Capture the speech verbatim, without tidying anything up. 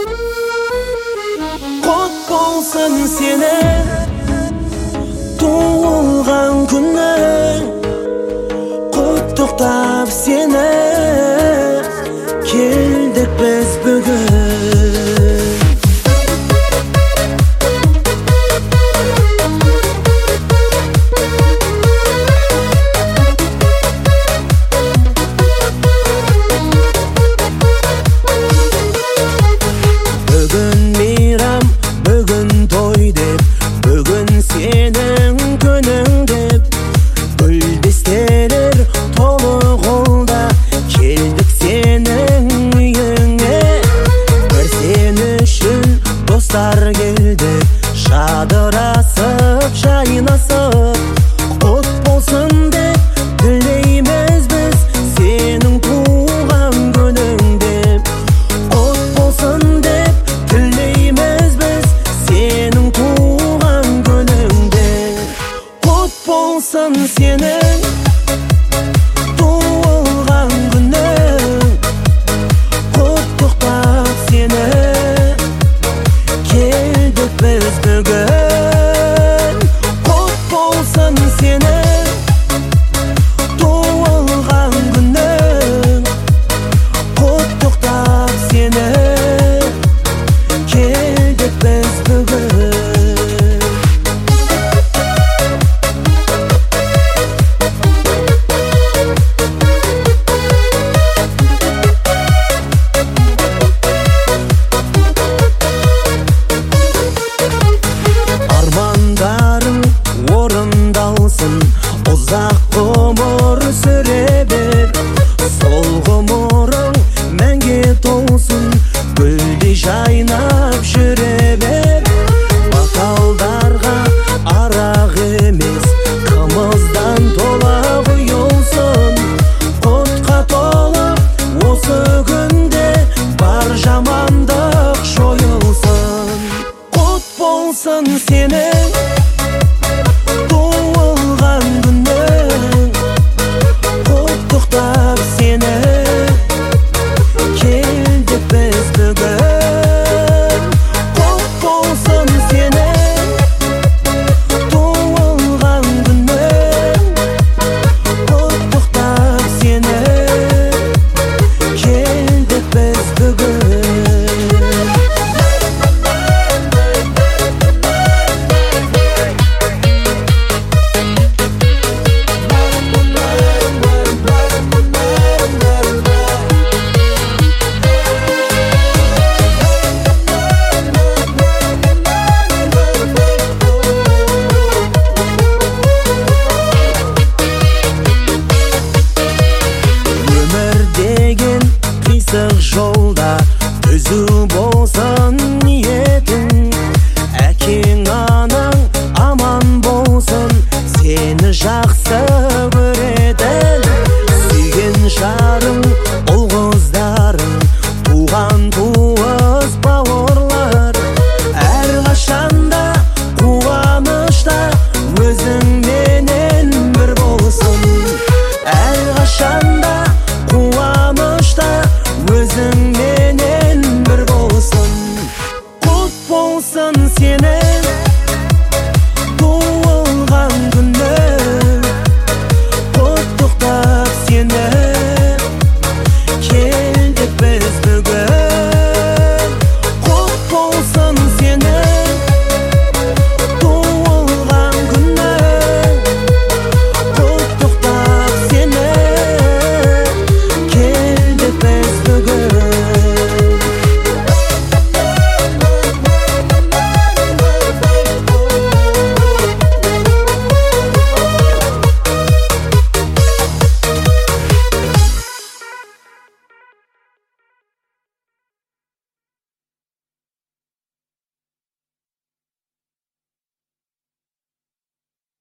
Құт болсын сені туылған күнің, құттықтап сені келдік біз бүгін. Бүгін мейрам, бүгін той деп, бүгін сенің күнің деп, гүлдестелер толы қолда, келдік сенің үйіңе. Бір сен үшін достар келді, жадырасып, жайнасып, құт болсын деп тілейміз біз сенің туған күнің деп. Құт болсын деп тілейміз біз сенің туған күніңде. Құт болсын сенің туылған күнің, құттықтап сені келдік біз бүгін. Құт болсын сенің туылған күнің, құттықтап сені келдік біз бүгін. Армандарың орындалсын, ұзақ ғұмыр сүре бер. Сол ғұмырың мәңге толсын, гүлдей жайнап жүре бер. Бокалдарға арақ емес, қымыздан тола құйылсын. Құтқа толып осы күнде бар жамандық жойылсын. Құт болсын сенің туылған күнің, құттықтап сені келдік біз бүгін. Құт болсын сенің туылған күнің, құттықтап сені келдік біз бүгін. Өмір деген қисық жолда, түзу болсын ниетің. Әкең анаң аман болсын, сені жақсы көретін. Сүйген жарың, ұл қыздарың, туған туыс бауырлар, әрқашанда қуанышта өзіңменен бір болсын. Әрқашанда қуанышта өзіңменен бір болсын. Құт болсын сені